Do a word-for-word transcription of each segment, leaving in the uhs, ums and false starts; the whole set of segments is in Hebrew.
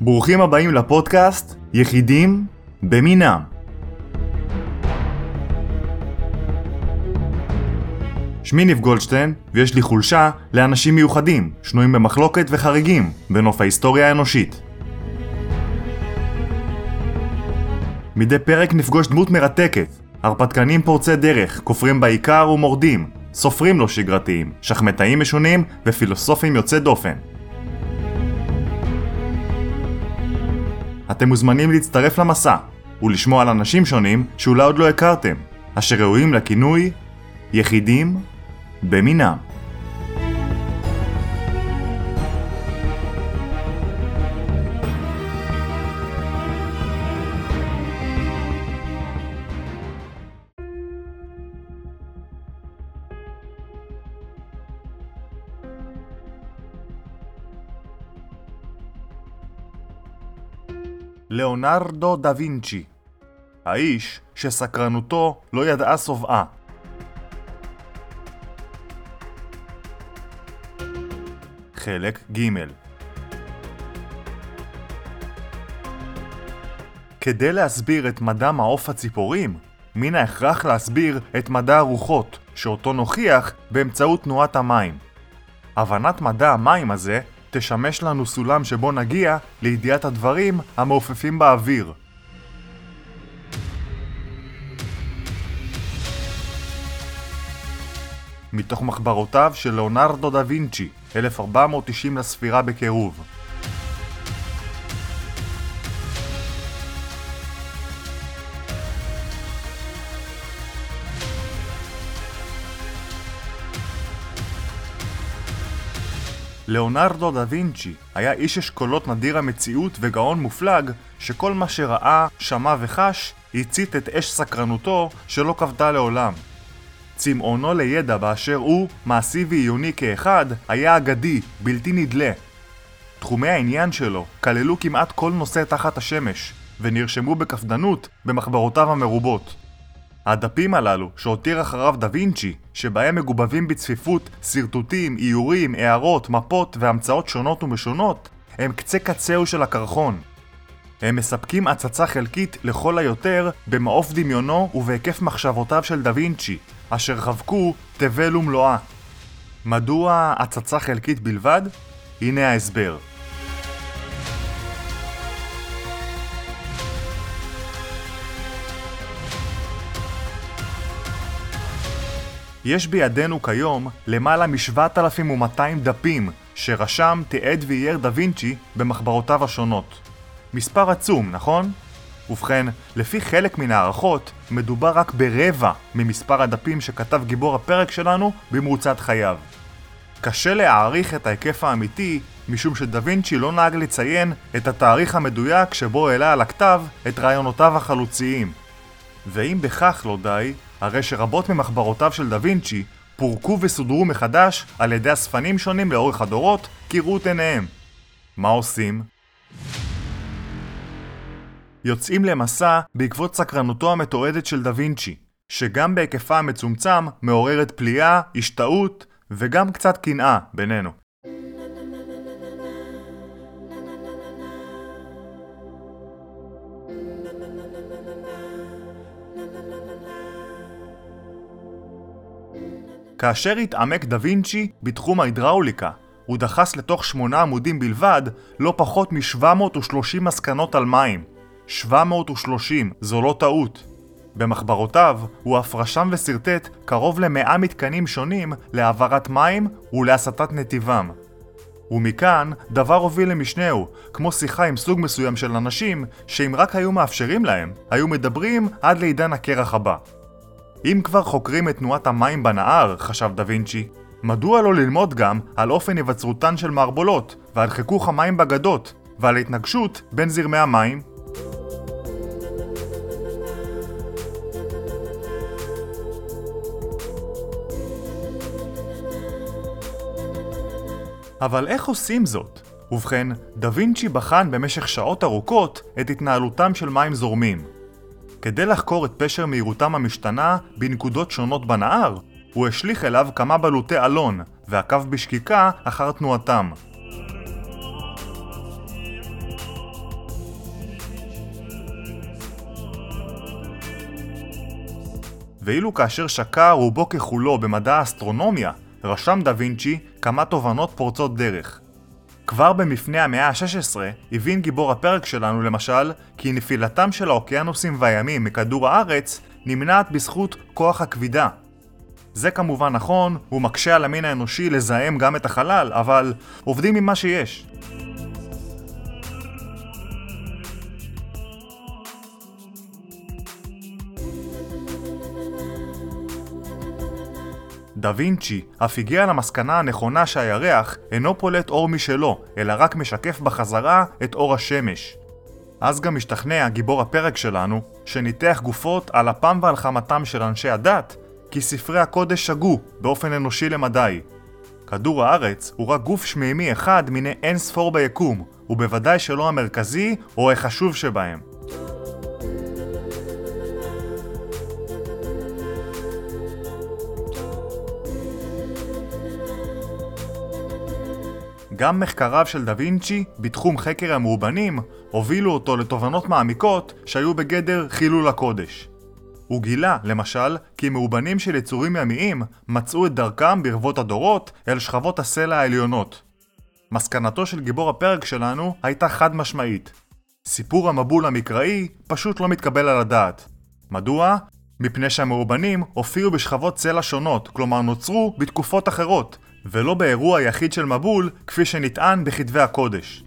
ברוכים הבאים לפודקאסט יחידים במינם. שמי ניב גולדשטיין, ויש לי חולשה לאנשים מיוחדים, שנויים במחלוקת וחריגים בנוף ההיסטוריה האנושית. מדי פרק נפגוש דמות מרתקת, הרפתקנים פורצי דרך, כופרים בעיקר ומורדים, סופרים לא שגרתיים, שחמטאים משונים ופילוסופים יוצא דופן. אתם מוזמנים להצטרף למסע ולשמוע על אנשים שונים שאולי עוד לא הכרתם, אשר ראויים לכינוי יחידים במינם. ליאונרדו דה וינצ'י, האיש שסקרנותו לא ידעה שובעה. חלק ג'. כדי להסביר את מדע מעוף הציפורים, מן ההכרח להסביר את מדע הרוחות, שאותו נוכיח באמצעות תנועת המים. הבנת מדע המים הזה תשמש לנו סולם שבו נגיע לידיעת הדברים המעופפים באוויר. מתוך מחברותיו של ליאונרדו דה וינצ'י, אלף ארבע מאות תשעים לספירה בקירוב. ליאונרדו דה וינצ'י היה איש אשכולות נדיר המציאות וגאון מופלג שכל מה שראה, שמע וחש הצית את אש סקרנותו שלא כבדה לעולם. צמאונו לידע באשר הוא, מעשי ועיוני כאחד, היה אגדי, בלתי נדלה. תחומי העניין שלו כללו כמעט כל נושא תחת השמש, ונרשמו בקפדנות במחברותיו המרובות. הדפים הללו שהותיר אחריו דה וינצ'י, שבהם מגובבים בצפיפות סרטוטים, איורים, הערות, מפות והמצאות שונות ומשונות, הם קצה קצהו של הקרחון. הם מספקים הצצה חלקית לכל היותר במעוף דמיונו ובהיקף מחשבותיו של דה וינצ'י, אשר חבקו תבל ומלואה. מדוע הצצה חלקית בלבד? הנה ההסבר. יש בידינו כיום למעלה מ-שבעת אלפים ומאתיים דפים שרשם, תיעד ואייר דה וינצ'י במחברותיו השונות. מספר עצום, נכון? ובכן, לפי חלק מן הערכות, מדובר רק ברבע ממספר הדפים שכתב גיבור הפרק שלנו במרוצת חייו. קשה להעריך את ההיקף האמיתי, משום שדה וינצ'י לא נהג לציין את התאריך המדויק שבו העלה על הכתב את רעיונותיו החלוציים. ואם בכך לא די, הרי שרבות ממחברותיו של דה וינצ'י פורקו וסודרו מחדש על ידי אספנים שונים לאורך הדורות כראות עיניהם. מה עושים? יוצאים למסע בעקבות סקרנותו המתועדת של דה וינצ'י, שגם בהיקפה המצומצם מעוררת פליאה, השתאות וגם קצת קנאה בינינו. כאשר התעמק דה וינצ'י בתחום ההידראוליקה, הוא דחס לתוך שמונה עמודים בלבד לא פחות מ-שבע מאות ושלושים מסקנות על מים. שבע מאות ושלושים, זו לא טעות. במחברותיו הוא אף רשם וסרטט קרוב למאה מתקנים שונים להעברת מים ולהסטת נתיבם. ומכאן דבר הוביל למשנהו, כמו שיחה עם סוג מסוים של אנשים שאם רק היו מאפשרים להם, היו מדברים עד לעידן הקרח הבא. אם כבר חוקרים את תנועת המים בנהר, חשב דה וינצ'י, מדוע לא ללמוד גם על אופן היווצרותן של מערבולות ועל חיכוך המים בגדות ועל התנגשות בין זרמי המים? אבל איך עושים זאת? ובכן, דה וינצ'י בחן במשך שעות ארוכות את התנהלותם של מים זורמים. כדי לחקור את פשר מהירותם המשתנה בנקודות שונות בנהר, הוא השליך אליו כמה בלוטי אלון, ועקב בשקיקה אחר תנועתם. ואילו כאשר שקע רובו ככולו במדע האסטרונומיה, רשם דה וינצ'י כמה תובנות פורצות דרך. כבר במפנה המאה ה-שש עשרה הבין גיבור הפרק שלנו למשל כי נפילתם של האוקיינוסים והימים מכדור הארץ נמנעת בזכות כוח הכבידה. זה כמובן נכון, הוא מקשה על המין האנושי לזהם גם את החלל, אבל עובדים עם מה שיש. דה וינצ'י אף הגיע למסקנה הנכונה שהירח אינו פולט אור משלו, אלא רק משקף בחזרה את אור השמש. אז גם השתכנע גיבור הפרק שלנו, שניתח גופות על אפם ועל חמתם של אנשי הדת, כי ספרי הקודש שגו באופן אנושי למדי. כדור הארץ הוא רק גוף שמימי אחד מיני אין ספור ביקום, ובוודאי שלא המרכזי או החשוב שבהם. גם מחקריו של דה וינצ'י בתחום חקר המאובנים הובילו אותו לתובנות מעמיקות שהיו בגדר חילול הקודש. הוא גילה, למשל, כי מאובנים של יצורים ימיים מצאו את דרכם ברבות הדורות אל שכבות הסלע העליונות. מסקנתו של גיבור הפרק שלנו הייתה חד משמעית. סיפור המבול המקראי פשוט לא מתקבל על הדעת. מדוע? מפני שהמאובנים הופיעו בשכבות סלע שונות, כלומר נוצרו בתקופות אחרות, ולא באירוע יחיד של מבול כפי שנטען בכתבי הקודש.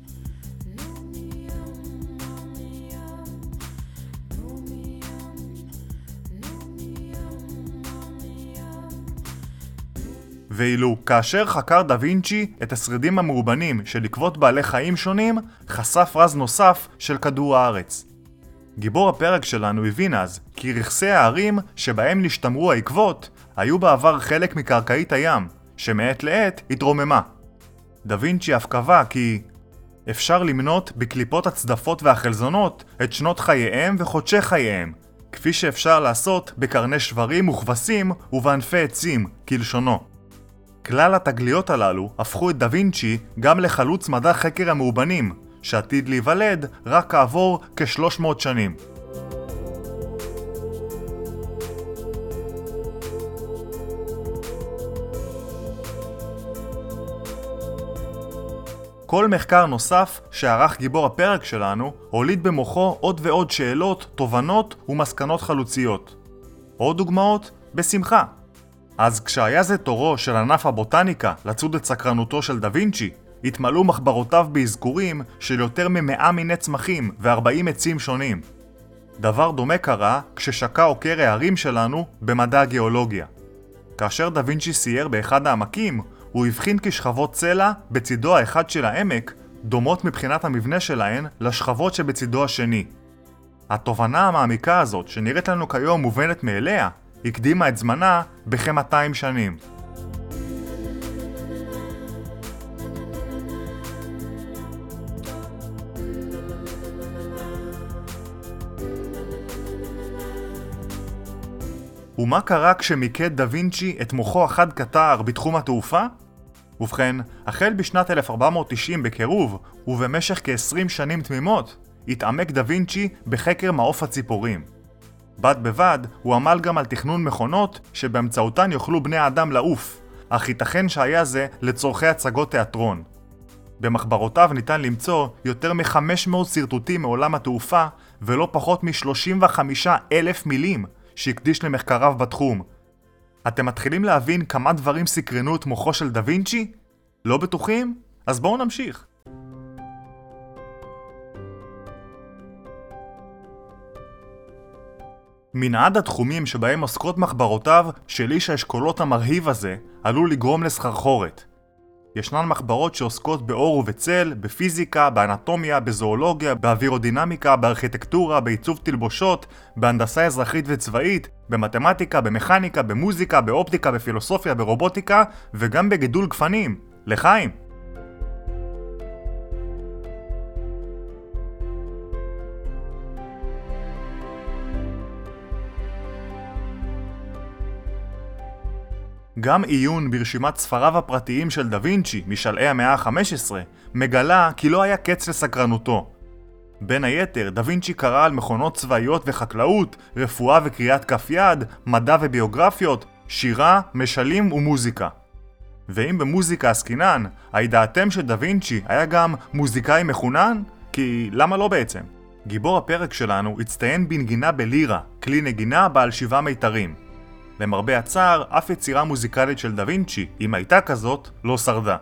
ואילו כאשר חקר דה וינצ'י את השרידים המאובנים של עקבות בעלי חיים שונים, חשף רז נוסף של כדור הארץ. גיבור הפרק שלנו הבין אז כי רכסי הערים שבהם נשתמרו העקבות היו בעבר חלק מקרקעית הים, שמעת לעת התרוממה. דה וינצ'י אף קבע כי אפשר למנות בקליפות הצדפות והחלזונות את שנות חייהם וחודשי חייהם, כפי שאפשר לעשות בקרני שברים וכבשים ובענפי עצים, כלשונו. כלל התגליות הללו הפכו את דה וינצ'י גם לחלוץ מדע חקר המאובנים, שעתיד להיוולד רק כעבור כ-שלוש מאות שנים. כל מחקר נוסף שערך גיבור הפרק שלנו הוליד במוחו עוד ועוד שאלות, תובנות ומסקנות חלוציות. עוד דוגמאות? בשמחה. אז כשהיה זה תורו של ענף הבוטניקה לצוד את סקרנותו של דה וינצ'י, התמלאו מחברותיו באזכורים של יותר ממאה מיני צמחים ו-ארבעים עצים שונים. דבר דומה קרה כששקע עוקר הערים שלנו במדע הגיאולוגיה. כאשר דה וינצ'י סייר באחד העמקים, הוא הבחין כי שכבות צלע בצידו האחד של העמק דומות מבחינת המבנה שלהן לשכבות שבצידו השני. התובנה המעמיקה הזאת, שנראית לנו כיום מובנת מאליה, הקדימה את זמנה בכ-מאתיים שנים. ומה קרה כשמיקד דה וינצ'י את מוחו החד קטר בתחום התעופה? ובכן, החל בשנת אלף ארבע מאות תשעים בקירוב, ובמשך כ-עשרים שנים תמימות, התעמק דה וינצ'י בחקר מעוף הציפורים. בד בבד, הוא עמל גם על תכנון מכונות שבאמצעותן יוכלו בני האדם לעוף, אך ייתכן שהיה זה לצורכי הצגות תיאטרון. במחברותיו ניתן למצוא יותר מ-חמש מאות סרטוטים מעולם התעופה, ולא פחות מ-שלושים וחמישה אלף מילים שהקדיש למחקריו בתחום. אתם מתחילים להבין כמה דברים סקרנו את מוחו של דה וינצ'י? לא בטוחים? אז בואו נמשיך. מנעד התחומים שבהם עוסקות מחברותיו של איש האשכולות המרהיב הזה עלול לגרום לסחרחורת. ישנן מחברות שעוסקות באור ובצל, בפיזיקה, באנטומיה, בזואולוגיה, באווירודינמיקה, בארכיטקטורה, בעיצוב תלבושות, בהנדסה אזרחית וצבאית, במתמטיקה, במכניקה, במוזיקה, באופטיקה, בפילוסופיה, ברובוטיקה, וגם בגידול גפנים. לחיים! גם עיון ברשימת ספריו הפרטיים של דה וינצ'י משלהי המאה ה-חמש עשרה מגלה כי לא היה קץ לסקרנותו. בין היתר, דה וינצ'י קרא על מכונות צבאיות וחקלאות, רפואה וקריאת כף יד, מדע וביוגרפיות, שירה, משלים ומוזיקה. ואם במוזיקה עסקינן, הידעתם שדה וינצ'י היה גם מוזיקאי מחונן? כי למה לא בעצם? גיבור הפרק שלנו הצטיין בנגינה בלירה, כלי נגינה בעל שבעה מיתרים. למרבה הצער, אף יצירה מוזיקלית של דה וינצ'י, אם הייתה כזאת, לא שרדה.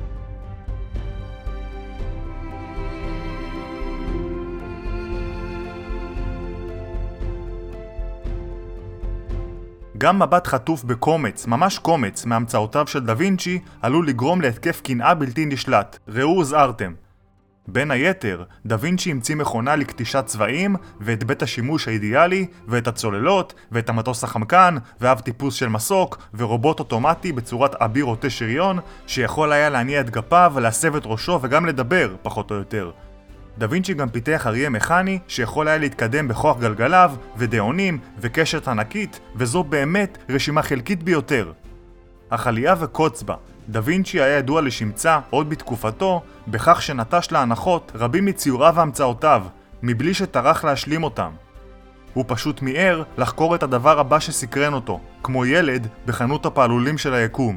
גם מבט חטוף בקומץ, ממש קומץ, מהמצאותיו של דה וינצ'י, עלול לגרום להתקף קנאה בלתי נשלט. ראו הוזהרתם. בין היתר, דה וינצ'י המציא מכונה לקטישת צבעים, ואת בית השימוש האידיאלי, ואת הצוללות, ואת המטוס החמקן, ואב טיפוס של מסוק, ורובוט אוטומטי בצורת אביר רוטה שריון, שיכול היה להניע את גפיו ולהסב את ראשו וגם לדבר, פחות או יותר. דה וינצ'י גם פיתח אריה מכני שיכול היה להתקדם בכוח גלגליו, ודאונים, וקשת ענקית, וזו באמת רשימה חלקית ביותר. אך עלייה וקוץ בה, דה וינצ'י היה ידוע לשמצה, עוד בתקופתו, בכך שנטש להנחות רבים מציוריו והמצאותיו, מבלי שטרח להשלים אותם. הוא פשוט מיהר לחקור את הדבר הבא שסקרן אותו, כמו ילד בחנות הפעלולים של היקום.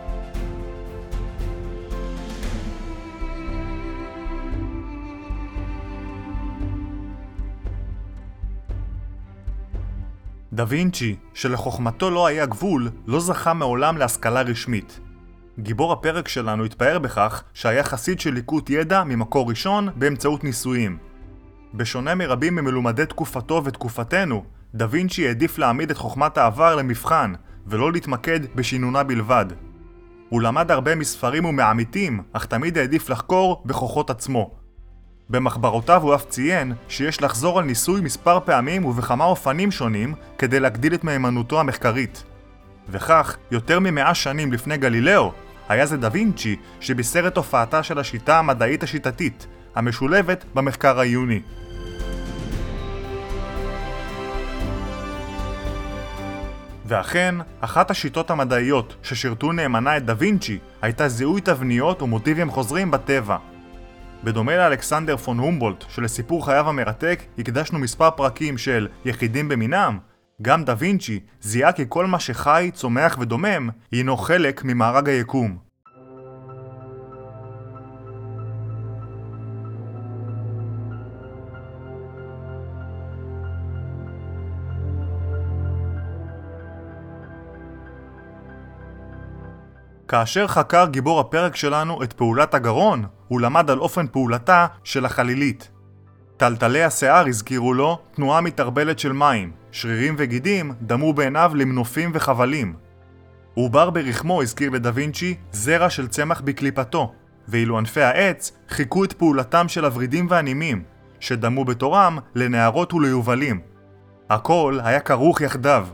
דה וינצ'י, שלחוכמתו לא היה גבול, לא זכה מעולם להשכלה רשמית. גיבור הפרק שלנו התפאר בכך שהיה חסיד של ליקוט ידע ממקור ראשון באמצעות ניסויים. בשונה מרבים ממלומדי תקופתו ותקופתנו, דה וינצ'י העדיף להעמיד את חוכמת העבר למבחן, ולא להתמקד בשינונה בלבד. הוא למד הרבה מספרים ומעמיתים, אך תמיד העדיף לחקור בכוחות עצמו. במחברותיו הוא אף ציין שיש לחזור על ניסוי מספר פעמים ובכמה אופנים שונים כדי להגדיל את מהימנותו המחקרית. וכך, יותר ממאה שנים לפני גלילאו, היה זה דה וינצ'י שבישר את הופעתה של השיטה המדעית השיטתית, המשולבת במחקר העיוני. ואכן, אחת השיטות המדעיות ששירתו נאמנה את דה וינצ'י הייתה זיהוי תבניות ומוטיבים חוזרים בטבע. בדומה לאלכסנדר פון הומבולט, שלסיפור חייו המרתק הקדשנו מספר פרקים של יחידים במינם, גם דה וינצ'י זיהה כי כל מה שחי, צומח ודומם הינו חלק ממארג היקום. כאשר חקר גיבור הפרק שלנו את פעולת הגרון, הוא למד על אופן פעולתה של החלילית. טלטלי השיער הזכירו לו תנועה מתערבלת של מים, שרירים וגידים דמו בעיניו למנופים וחבלים. עובר ברחמו הזכיר לדה וינצ'י זרע של צמח בקליפתו, ואילו ענפי העץ חיכו את פעולתם של הורידים והנימים, שדמו בתורם לנערות וליובלים. הכל היה כרוך יחדיו.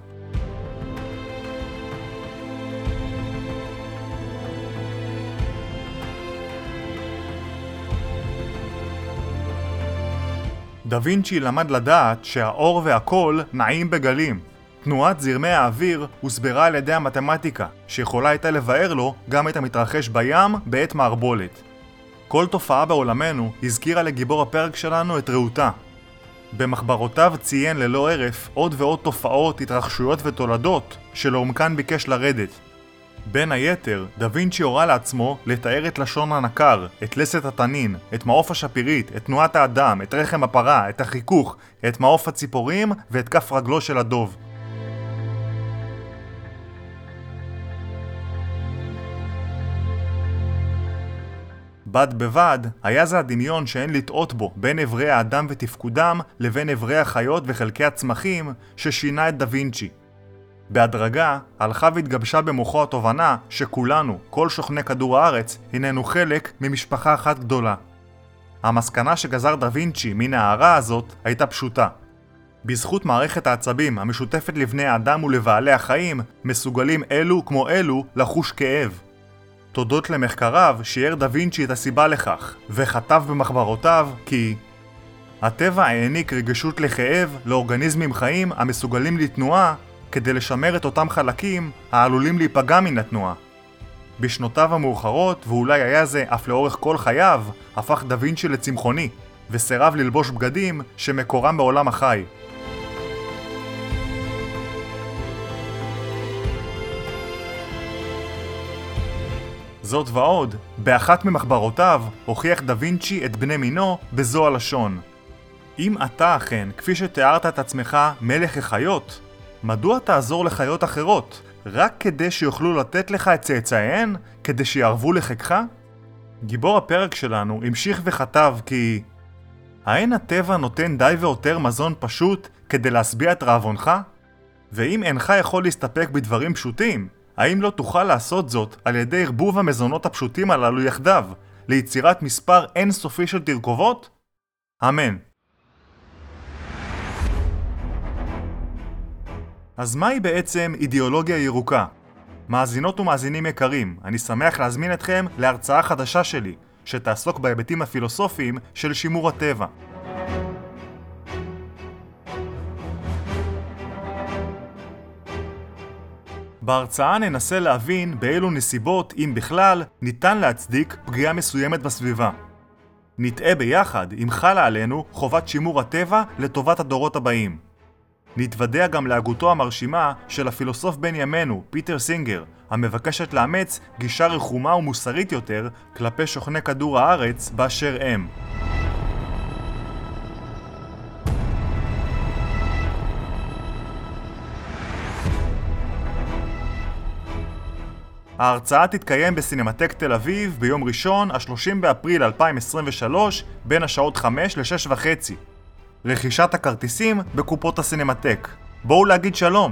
דה וינצ'י למד לדעת שהאור והקול נעים בגלים. תנועת זרמי האוויר הוסברה על ידי המתמטיקה, שיכולה הייתה לבאר לו גם את המתרחש בים בעת מערבולת. כל תופעה בעולמנו הזכירה לגיבור הפרק שלנו את ראותה. במחברותיו ציין ללא הרף עוד ועוד תופעות, התרחשויות ותולדות שלעומקן ביקש לרדת. בין היתר, דה וינצ'י הורה לעצמו לתאר את לשון הנקר, את לסת התנין, את מעוף השפירית, את תנועת האדם, את רחם הפרה, את החיכוך, את מעוף הציפורים ואת כף רגלו של הדוב. בד בבד, היה זה הדמיון שאין לטעות בו בין אברי האדם ותפקודם לבין אברי החיות וחלקי הצמחים ששינה את דה וינצ'י. בהדרגה, הלכה והתגבשה במוחו התובנה שכולנו, כל שוכני כדור הארץ, הננו חלק ממשפחה אחת גדולה. המסקנה שגזר דה וינצ'י מן ההערה הזאת הייתה פשוטה. בזכות מערכת העצבים המשותפת לבני האדם ולבעלי החיים, מסוגלים אלו כמו אלו לחוש כאב. תודות למחקריו שיער דה וינצ'י את הסיבה לכך, וכתב במחברותיו כי הטבע העניק רגשות לכאב לאורגניזמים חיים המסוגלים לתנועה כדי לשמר את אותם חלקים העלולים להיפגע מן התנועה. בשנותיו המאוחרות, ואולי היה זה אף לאורך כל חייו, הפך דה וינצ'י לצמחוני. וסירב ללבוש בגדים שמקורם בעולם החי. זאת ועוד, באחת ממחברותיו הוכיח דה וינצ'י את בני מינו בזו הלשון: אם אתה אכן, כפי שתיארת את עצמך, מלך החיות, מדוע תעזור לחיות אחרות, רק כדי שיוכלו לתת לך את צאצאיהן, כדי שיערבו לחיקך? גיבור הפרק שלנו המשיך וכתב כי האין הטבע נותן די ויותר מזון פשוט כדי להשביע את רעבונך? ואם אינך יכול להסתפק בדברים פשוטים, האם לא תוכל לעשות זאת על ידי ערבוב המזונות הפשוטים הללו יחדיו, ליצירת מספר אינסופי של תרכובות? אמן. אז מהי בעצם אידיאולוגיה ירוקה? מאזינות ומאזינים יקרים, אני שמח להזמין אתכם להרצאה חדשה שלי, שתעסוק בהיבטים הפילוסופיים של שימור הטבע. בהרצאה ננסה להבין באילו נסיבות, אם בכלל, ניתן להצדיק פגיעה מסוימת בסביבה. נטעה ביחד אם חלה עלינו חובת שימור הטבע לטובת הדורות הבאים. נתוודע גם להגותו המרשימה של הפילוסוף בן ימינו, פיטר סינגר, המבקשת לאמץ גישה רחומה ומוסרית יותר כלפי שוכני כדור הארץ באשר הם. ההרצאה תתקיים בסינמטק תל אביב ביום ראשון, ה-שלושים באפריל אלפיים עשרים ושלוש, בין השעות חמש לשש וחצי. רכישת הכרטיסים בקופות הסינמטק. בואו להגיד שלום!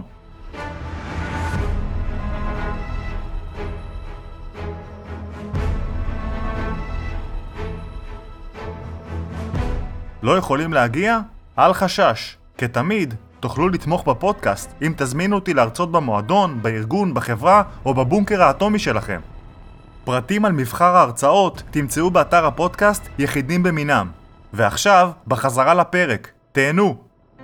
לא יכולים להגיע? אל חשש. כתמיד, תוכלו לתמוך בפודקאסט אם תזמינו אותי להרצות במועדון, בארגון, בחברה או בבונקר האטומי שלכם. פרטים על מבחר ההרצאות תמצאו באתר הפודקאסט יחידים במינם. ועכשיו, בחזרה לפרק. תהנו!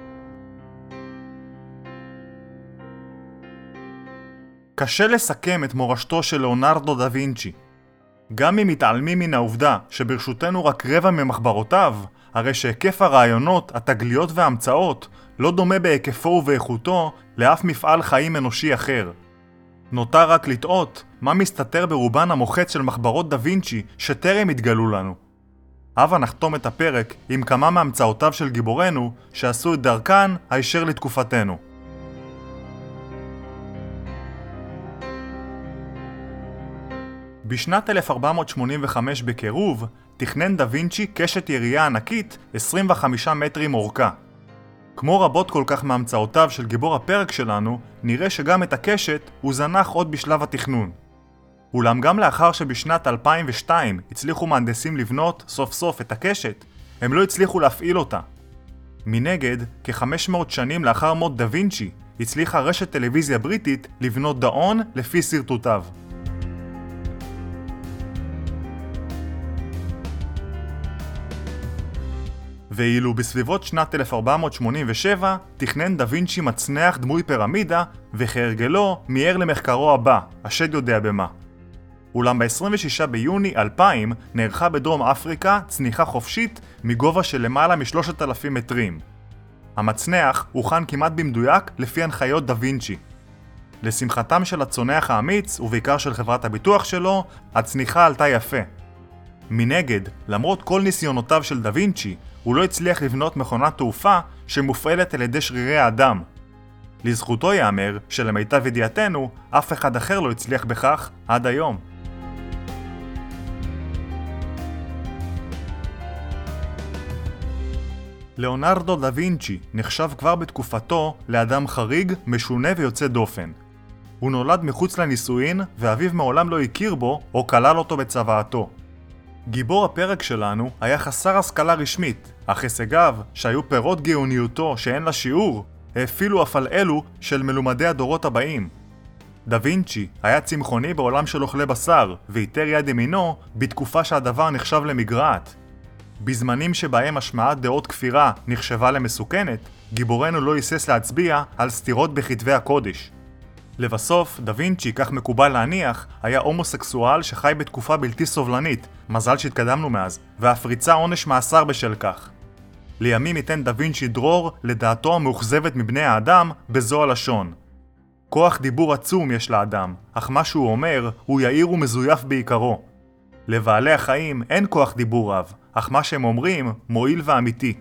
קשה לסכם את מורשתו של ליאונרדו דה וינצ'י. גם אם מתעלמים מן העובדה שברשותנו רק רבע ממחברותיו, הרי שהיקף הרעיונות, התגליות וההמצאות לא דומה בהיקפו ובאיכותו לאף מפעל חיים אנושי אחר. נותר רק לטעות מה מסתתר ברובן המוחץ של מחברות דה וינצ'י שטרם התגלו לנו. הבה נחתום את הפרק עם כמה מהמצאותיו של גיבורנו שעשו את דרכן הישר לתקופתנו. בשנת אלף ארבע מאות שמונים וחמש בקירוב תכנן דה וינצ'י קשת ירייה ענקית עשרים וחמישה מטרים אורכה. כמו רבות כל כך מהמצאותיו של גיבור הפרק שלנו, נראה שגם את הקשת הוא זנח עוד בשלב התכנון. אולם גם לאחר שבשנת אלפיים ושתיים הצליחו מהנדסים לבנות סוף סוף את הקשת, הם לא הצליחו להפעיל אותה. מנגד, כ-חמש מאות שנים לאחר מות דה וינצ'י, הצליחה רשת טלוויזיה בריטית לבנות דאון לפי סרטוטיו. ואילו בסביבות שנת אלף ארבע מאות שמונים ושבע תכנן דה וינצ'י מצנח דמוי פירמידה, וכהרגלו מיהר למחקרו הבא, השד יודע במה. אולם ב-עשרים ושישה ביוני אלפיים נערכה בדרום אפריקה צניחה חופשית מגובה של למעלה מ-שלושת אלפים מטרים. המצנח הוכן כמעט במדויק לפי הנחיות דה וינצ'י. לשמחתם של הצונח האמיץ, ובעיקר של חברת הביטוח שלו, הצניחה עלתה יפה. מנגד, למרות כל ניסיונותיו של דה וינצ'י, הוא לא הצליח לבנות מכונת תעופה שמופעלת על ידי שרירי האדם. לזכותו יאמר שלמיטב ידיעתנו, אף אחד אחר לא הצליח בכך עד היום. ליאונרדו דה וינצ'י נחשב כבר בתקופתו לאדם חריג, משונה ויוצא דופן. הוא נולד מחוץ לנישואין, ואביו מעולם לא הכיר בו או כלל אותו בצוואתו. גיבור הפרק שלנו היה חסר השכלה רשמית, אך הישגיו, שהיו פירות גאוניותו שאין לה שיעור, האפילו אף על אלו של מלומדי הדורות הבאים. דה וינצ'י היה צמחוני בעולם של אוכלי בשר, ואיתר יד ימינו בתקופה שהדבר נחשב למגרעת. בזמנים שבהם השמעת דעות כפירה נחשבה למסוכנת, גיבורנו לא היסס להצביע על סתירות בכתבי הקודש. לבסוף, דה וינצ'י, כך מקובל להניח, היה הומוסקסואל שחי בתקופה בלתי סובלנית, מזל שהתקדמנו מאז, ואף ריצה עונש מאסר בשל כך. לימים ייתן דה וינצ'י דרור לדעתו המאוכזבת מבני האדם בזו הלשון: כוח דיבור עצום יש לאדם, אך מה שהוא אומר הוא יאיר ומזויף בעיקרו. לבעלי החיים אין כוח דיבור רב, אך מה שהם אומרים מועיל ואמיתי.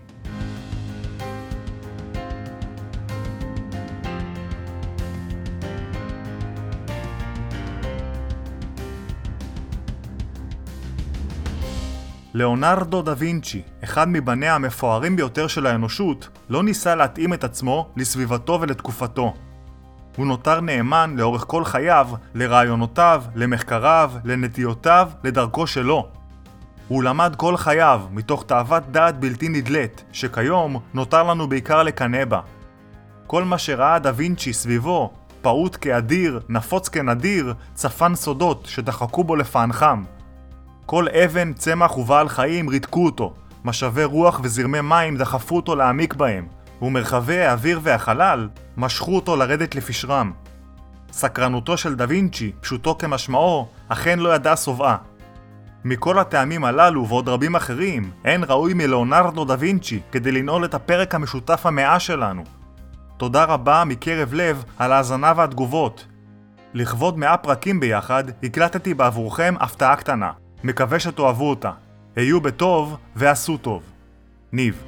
ליאונרדו דה וינצ'י, אחד מבניה המפוארים ביותר של האנושות, לא ניסה להתאים את עצמו לסביבתו ולתקופתו. הוא נותר נאמן לאורך כל חייו לרעיונותיו, למחקריו, לנטיותיו, לדרכו שלו. הוא למד כל חייו מתוך תאוות דעת בלתי נדלת, שכיום נותר לנו בעיקר לקנא בה. כל מה שראה דה וינצ'י סביבו, פעוט כאדיר, נפוץ כנדיר, צפן סודות שדחקו בו לפענחם. כל אבן, צמח ובעל חיים ריתקו אותו, משאבי רוח וזרמי מים דחפו אותו להעמיק בהם, ומרחבי האוויר והחלל משכו אותו לרדת לפשרם. סקרנותו של דה וינצ'י, פשוטו כמשמעו, אכן לא ידע סובעה. מכל הטעמים הללו ועוד רבים אחרים, אין ראוי מליאונרדו דה וינצ'י כדי לנעול את הפרק המשותף המאה שלנו. תודה רבה מקרב לב על ההאזנה והתגובות. לכבוד מאה פרקים ביחד, הקלטתי בעבורכם הפתעה קטנה. מקווה שתאהבו אותה. היו בטוב ועשו טוב. ניב.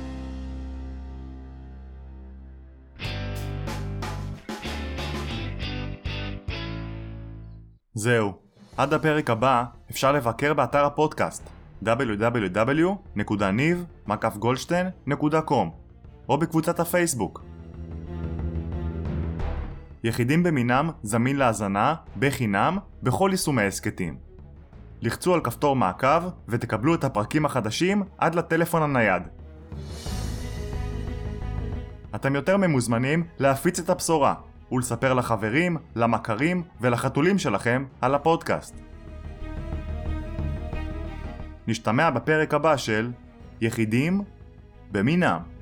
זהו. עד הפרק הבא אפשר לבקר באתר הפודקאסט דאבליו דאבליו דאבליו נקודה ניב מקף גולדשטיין נקודה קום או בקבוצת הפייסבוק. יחידים במינם זמין להאזנה בחינם בכל יישומי העסקתים. לחצו על כפתור מעקב ותקבלו את הפרקים החדשים עד לטלפון הנייד. אתם יותר ממוזמנים להפיץ את הבשורה ולספר לחברים, למכרים ולחתולים שלכם על הפודקאסט. נשתמע בפרק הבא של יחידים במינם.